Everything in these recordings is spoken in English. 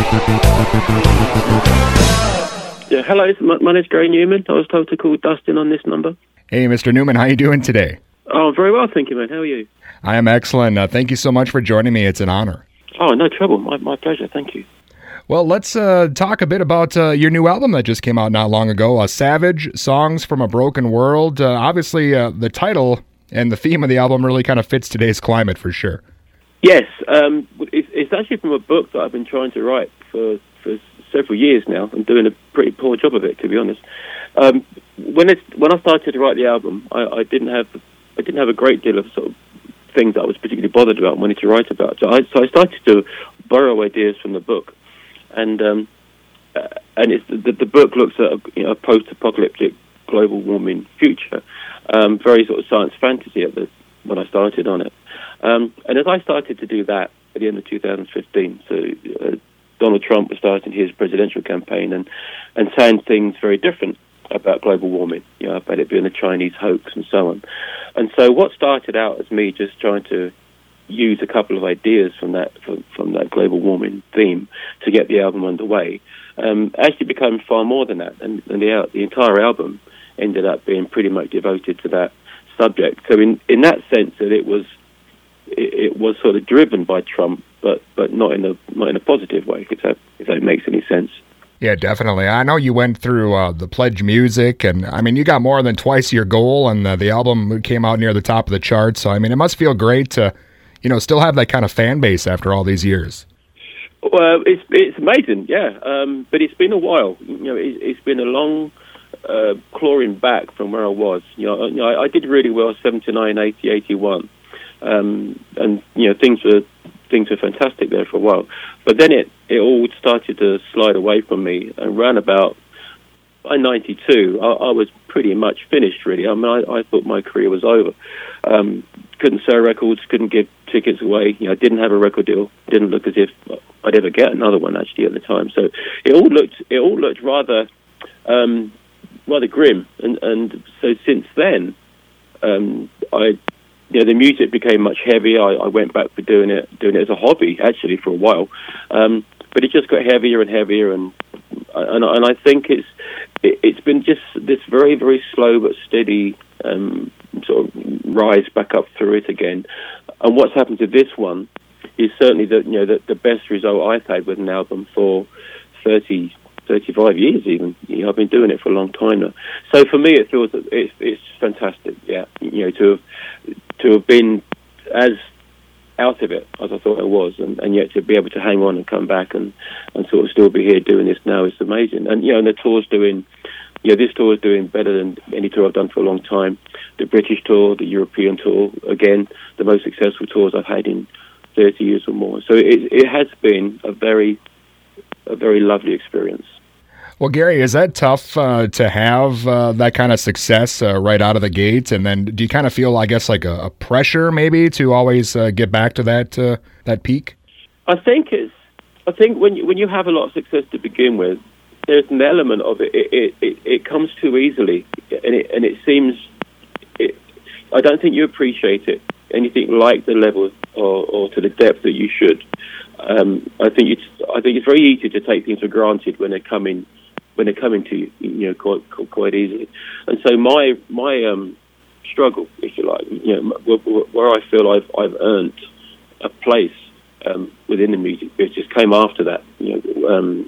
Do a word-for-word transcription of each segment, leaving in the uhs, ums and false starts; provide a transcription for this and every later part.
Yeah, hello, my, my name's Gary Newman. I was told to call Dustin on this number. Hey, Mister Newman, how you doing today? Oh, very well, thank you, man. How are you? I am excellent. Uh, thank you so much for joining me. It's an honor. Oh, no trouble. My, my pleasure. Thank you. Well, let's uh, talk a bit about uh, your new album that just came out not long ago, uh, Savage, Songs from a Broken World. Uh, obviously, uh, the title and the theme of the album really kind of fits today's climate for sure. Yes, um, it's, it's actually from a book that I've been trying to write for, for several years now. I'm doing a pretty poor job of it, to be honest. Um, when it's, when I started to write the album, I, I didn't have I didn't have a great deal of sort of things that I was particularly bothered about and wanted to write about. So I, so I started to borrow ideas from the book, and um, uh, and it's, the, the book looks at a, you know, a post-apocalyptic global warming future, um, very sort of science fantasy at the when I started on it. Um, and as I started to do that at the end of two thousand fifteen, so uh, Donald Trump was starting his presidential campaign and, and saying things very different about global warming, you know, about it being a Chinese hoax and so on. And so what started out as me just trying to use a couple of ideas from that from, from that global warming theme to get the album underway um, actually became far more than that. And, and the, the entire album ended up being pretty much devoted to that subject. So in, in that sense that it was it, it was sort of driven by Trump, but but not in a not in a positive way, if that if that makes any sense. Yeah, definitely. I know you went through uh, the Pledge Music, and I mean, you got more than twice your goal, and uh, the album came out near the top of the charts. So I mean, it must feel great to, you know, still have that kind of fan base after all these years. Well, it's it's amazing, yeah. Um, but it's been a while. You know, it, it's been a long uh, clawing back from where I was. You know, you know I, I did really well seventy-nine, eighty, eighty-one, um, and you know things were things were fantastic there for a while. But then it, it all started to slide away from me, and around about by ninety-two, I, I was pretty much finished. Really, I mean, I, I thought my career was over. Um, couldn't sell records, couldn't give tickets away. You know, didn't have a record deal. Didn't look as if I'd ever get another one actually at the time. So it all looked it all looked rather um, rather grim. And, and so since then, um, I you know the music became much heavier. I, I went back for doing it doing it as a hobby actually for a while, um, but it just got heavier and heavier. And and, and I think it's it, it's been just this very very slow but steady um, sort of rise back up through it again. And what's happened to this one is certainly that you know the, the best result I've had with an album for thirty, thirty-five years even. You know, I've been doing it for a long time now. So for me, it feels that it's it's fantastic. Yeah, you know, to have to have been as out of it as I thought I was, and, and yet to be able to hang on and come back and, and sort of still be here doing this now is amazing. And you know, and the tour's doing. Yeah, this tour is doing better than any tour I've done for a long time. The British tour, the European tour, again, the most successful tours I've had in thirty years or more. So it, it has been a very, a very lovely experience. Well, Gary, is that tough uh, to have uh, that kind of success uh, right out of the gate? And then do you kind of feel, I guess, like a, a pressure maybe to always uh, get back to that uh, that peak? I think it's. I think when you, when you have a lot of success to begin with, there's an element of it. It, it, it, it comes too easily, and it and it seems. It, I don't think you appreciate it anything like the level or, or to the depth that you should. Um, I think it's. I think it's very easy to take things for granted when they're coming, when they're coming to you, you know, quite quite easily. And so my my um, struggle, if you like, you know, where, where I feel I've I've earned a place um, within the music business came after that. You know. Um,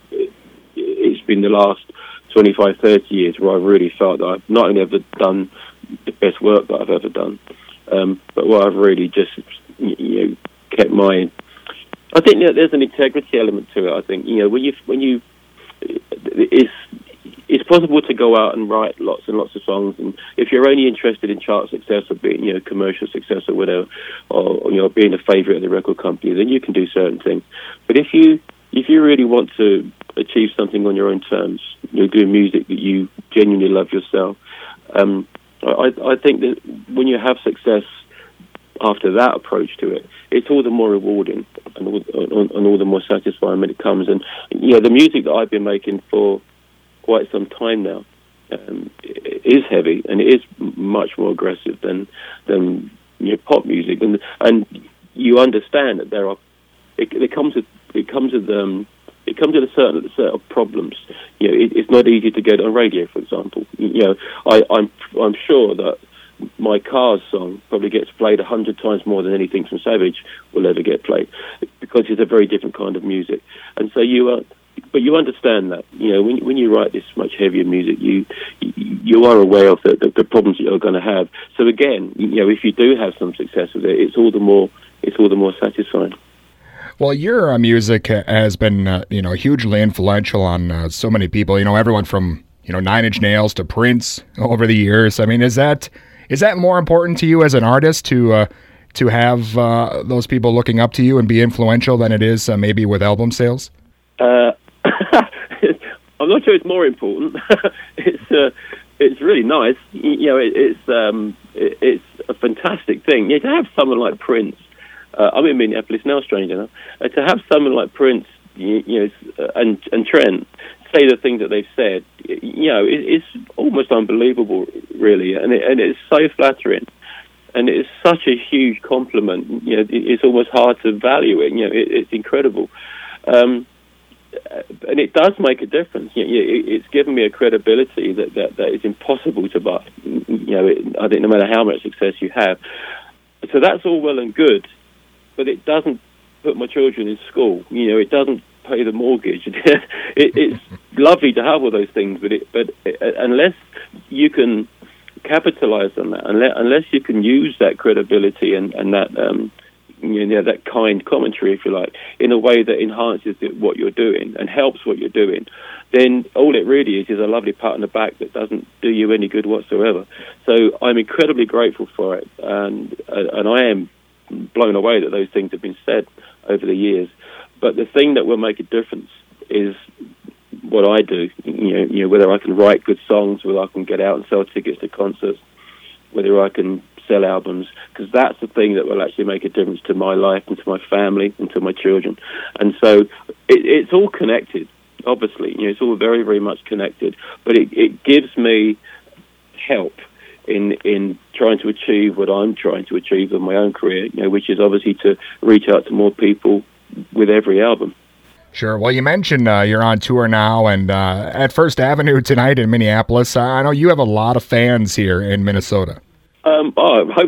It's been the last twenty-five, thirty years where I've really felt that I've not only ever done the best work that I've ever done, um, but where I've really just, you know, kept my. I think that there's an integrity element to it. I think you know when you when you, it's it's possible to go out and write lots and lots of songs, and if you're only interested in chart success or being you know commercial success or whatever, or you know being a favourite of the record company, then you can do certain things. But if you if you really want to achieve something on your own terms, you're doing music that you genuinely love yourself. Um, I, I think that when you have success after that approach to it, it's all the more rewarding and all, and all the more satisfying when it comes. And you know, the music that I've been making for quite some time now um, is heavy and it is much more aggressive than than you know, pop music. And and you understand that there are it, it comes with it comes with um, it comes with a certain set of problems. You know, it, it's not easy to get on radio, for example. You know, I, I'm I'm sure that my Cars song probably gets played a hundred times more than anything from Savage will ever get played, because it's a very different kind of music. And so you are, but you understand that. You know, when when you write this much heavier music, you you are aware of the, the, the problems that you're going to have. So again, you know, if you do have some success with it, it's all the more it's all the more satisfying. Well, your uh, music has been, uh, you know, hugely influential on uh, so many people. You know, everyone from, you know, Nine Inch Nails to Prince over the years. I mean, is that is that more important to you as an artist to uh, to have uh, those people looking up to you and be influential than it is uh, maybe with album sales? Uh, I'm not sure it's more important. it's uh, it's really nice. You know, it, it's um, it, it's a fantastic thing. You know, to have someone like Prince. Uh, I'm in Minneapolis now, stranger enough. Uh, to have someone like Prince, you, you know, and and Trent say the things that they've said, you know, it, it's almost unbelievable, really, and it, and it's so flattering, and it's such a huge compliment. You know, it, it's almost hard to value it. You know, it, it's incredible, um, and it does make a difference. You know, it, it's given me a credibility that, that, that is impossible to buy. You know, it, I think no matter how much success you have, so that's all well and good. But it doesn't put my children in school. You know, it doesn't pay the mortgage. it, it's lovely to have all those things, but it, but it, unless you can capitalize on that, unless, unless you can use that credibility and and that um, you know, that kind commentary, if you like, in a way that enhances what you're doing and helps what you're doing, then all it really is is a lovely pat on the back that doesn't do you any good whatsoever. So I'm incredibly grateful for it, and uh, and I am blown away that those things have been said over the years. But the thing that will make a difference is what I do. You know, you know, whether I can write good songs, whether I can get out and sell tickets to concerts, whether I can sell albums, because that's the thing that will actually make a difference to my life and to my family and to my children. And so it, it's all connected, obviously. You know, it's all very, very much connected. But it, it gives me help in in trying to achieve what I'm trying to achieve in my own career, you know, which is obviously to reach out to more people with every album. Sure. Well, you mentioned uh, you're on tour now, and uh, at First Avenue tonight in Minneapolis. I know you have a lot of fans here in Minnesota. Um, oh, I hope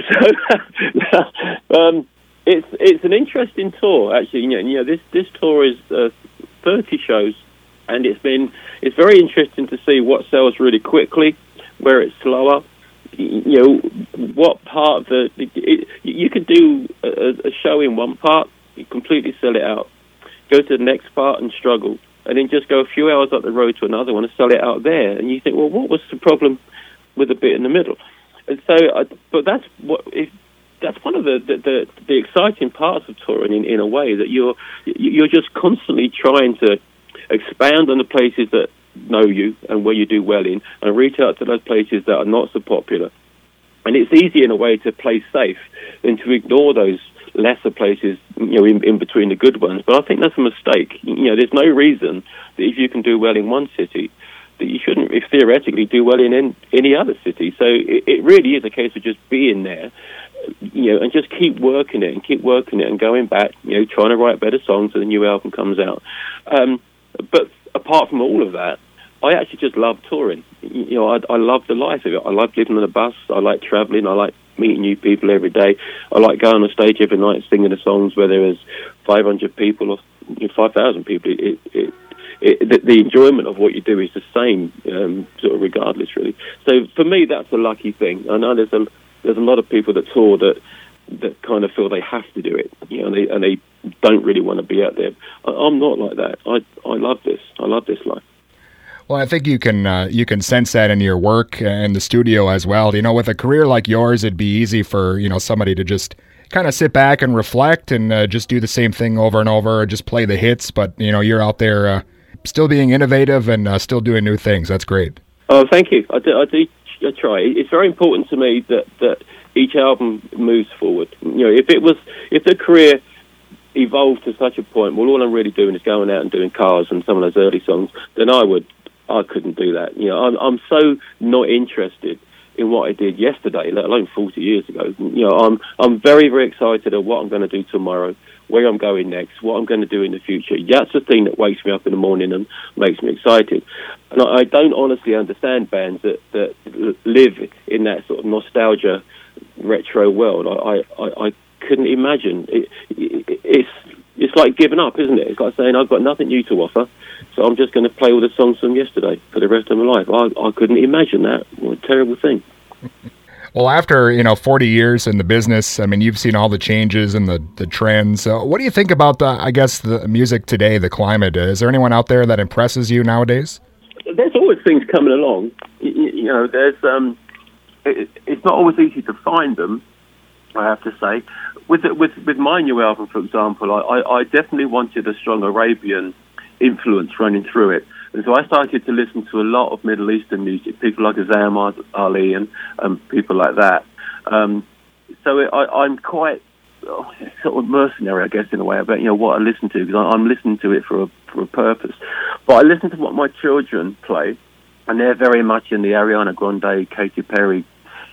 so. um, it's it's an interesting tour, actually. You know, you know this this tour is uh, thirty shows, and it's been it's very interesting to see what sells really quickly, where it's slower. You know, what part of the... It, you could do a, a show in one part, you completely sell it out, go to the next part and struggle, and then just go a few hours up the road to another one and sell it out there. And you think, well, what was the problem with the bit in the middle? And so, I, but that's what... If, that's one of the, the, the, the exciting parts of touring, in, in a way, that you're you're just constantly trying to expand on the places that know you and where you do well in, and reach out to those places that are not so popular. And it's easy in a way to play safe than to ignore those lesser places, you know, in, in between the good ones. But I think that's a mistake. You know, there's no reason that if you can do well in one city, that you shouldn't, if theoretically, do well in, in any other city. So it, it really is a case of just being there, you know, and just keep working it and keep working it and going back, you know, trying to write better songs so the new album comes out. Um, but apart from all of that, I actually just love touring. You know, I, I love the life of it. I love living on a bus. I like traveling. I like meeting new people every day. I like going on stage every night singing the songs where there is five hundred people or you know, five thousand people. It, it, it, the, the enjoyment of what you do is the same, um, sort of regardless, really. So for me, that's a lucky thing. I know there's a there's a lot of people that tour that that kind of feel they have to do it, you know, and they, and they don't really want to be out there. I, I'm not like that. I I love this. I love this life. Well, I think you can uh, you can sense that in your work and the studio as well. You know, with a career like yours, it'd be easy for, you know, somebody to just kind of sit back and reflect and uh, just do the same thing over and over, or just play the hits. But, you know, you're out there uh, still being innovative and uh, still doing new things. That's great. Oh, thank you. I do, I do I try. It's very important to me that, that each album moves forward. You know, if it was, if the career evolved to such a point, well, all I'm really doing is going out and doing Cars and some of those early songs, then I would, I couldn't do that. You know, I'm, I'm so not interested in what I did yesterday, let alone forty years ago. You know, I'm, I'm very, very excited at what I'm going to do tomorrow, where I'm going next, what I'm going to do in the future. That's the thing that wakes me up in the morning and makes me excited. And I, I don't honestly understand bands that, that live in that sort of nostalgia, retro world. I, I, I couldn't imagine. It, it, it's it's like giving up, isn't it? It's like saying, I've got nothing new to offer, so I'm just going to play all the songs from yesterday for the rest of my life. I, I couldn't imagine that. What a terrible thing. Well, after, you know, forty years in the business, I mean, you've seen all the changes and the, the trends. Uh, what do you think about, the, I guess, the music today, the climate? Is there anyone out there that impresses you nowadays? There's always things coming along. You, you know, there's um, it, it's not always easy to find them, I have to say. With with with my new album, for example, I, I, I definitely wanted a strong Arabian influence running through it. And so I started to listen to a lot of Middle Eastern music, people like Azam Ali and um, people like that. Um, so it, I, I'm quite oh, sort of mercenary, I guess, in a way, about, you know, what I listen to, because I'm listening to it for a, for a purpose. But I listen to what my children play, and they're very much in the Ariana Grande, Katy Perry,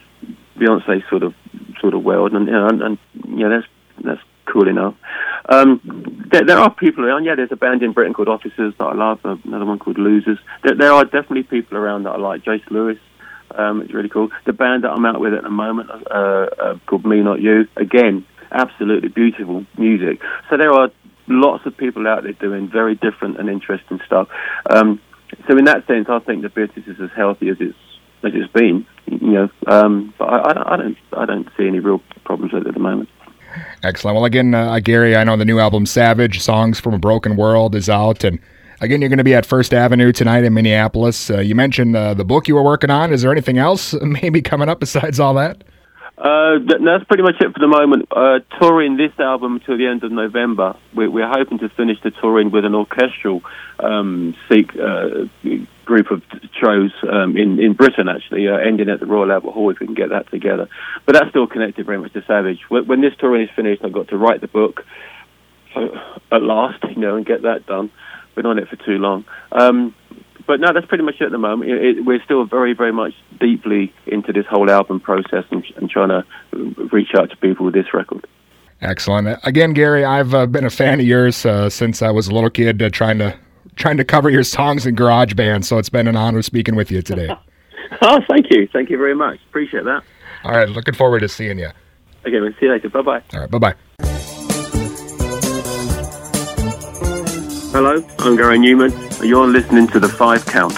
Beyonce sort of sort of world, and you know, and, and you know, that's that's cool enough. Um, there, there are people around. Yeah, there's a band in Britain called Officers that I love. Another one called Losers. There, there are definitely people around that I like. Jace Lewis, um, it's really cool. The band that I'm out with at the moment, uh, uh, called Me Not You. Again, absolutely beautiful music. So there are lots of people out there doing very different and interesting stuff. Um, so in that sense, I think the business is as healthy as it's as it's been. You know, um, but I, I, I don't I don't see any real problems with it at the moment. Excellent. Well, again, uh, Gary, I know the new album Savage, Songs from a Broken World, is out. And again, you're going to be at First Avenue tonight in Minneapolis. Uh, you mentioned uh, the book you were working on. Is there anything else maybe coming up besides all that? Uh, that's pretty much it for the moment. Uh, touring this album until the end of November. We're, we're hoping to finish the touring with an orchestral um, Sikh uh, group of shows um, in, in Britain, actually, uh, ending at the Royal Albert Hall, if we can get that together. But that's still connected very much to Savage. When, when this touring is finished, I've got to write the book uh, at last, you know, and get that done. Been on it for too long. Um, But no, that's pretty much it at the moment. It, it, we're still very, very much deeply into this whole album process and, and trying to reach out to people with this record. Excellent. Again, Gary, I've uh, been a fan of yours uh, since I was a little kid, uh, trying to trying to cover your songs in GarageBand. So it's been an honor speaking with you today. Oh, thank you. Thank you very much. Appreciate that. All right. Looking forward to seeing you. Okay, man. See you later. Bye-bye. All right. Bye-bye. Hello, I'm Gary Newman. You're listening to The Five Count.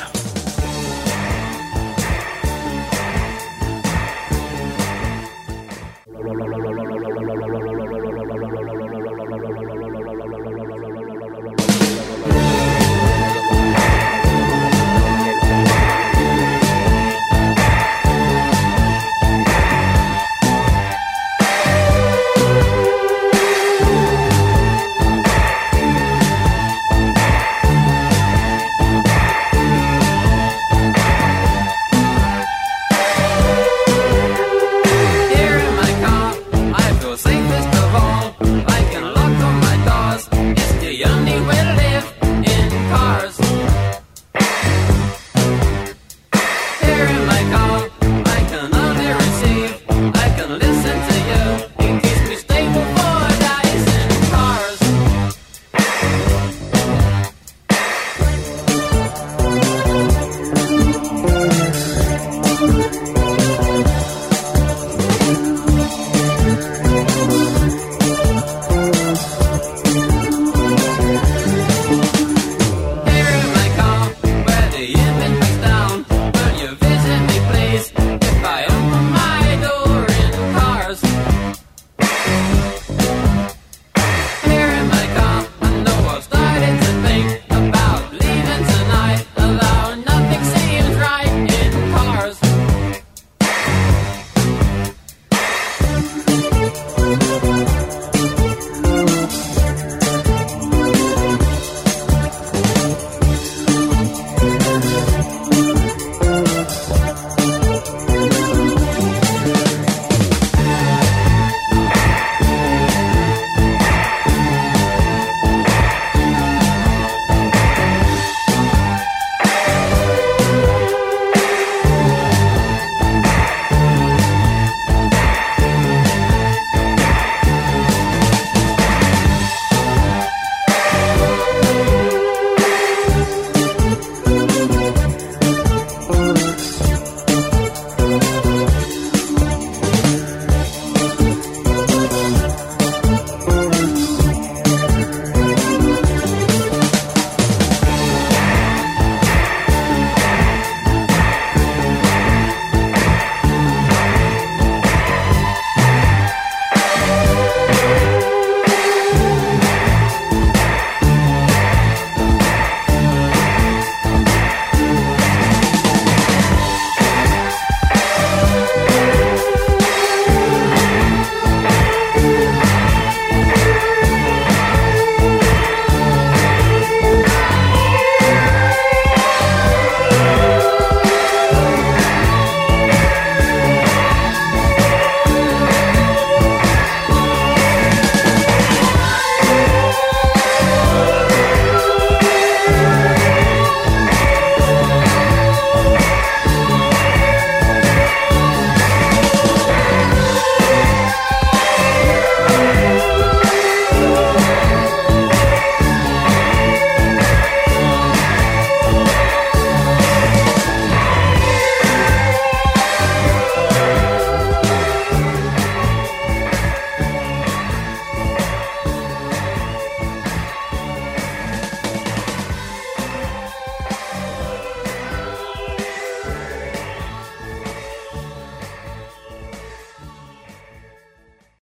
Safest of all, I can lock on my doors. It's the only way to live.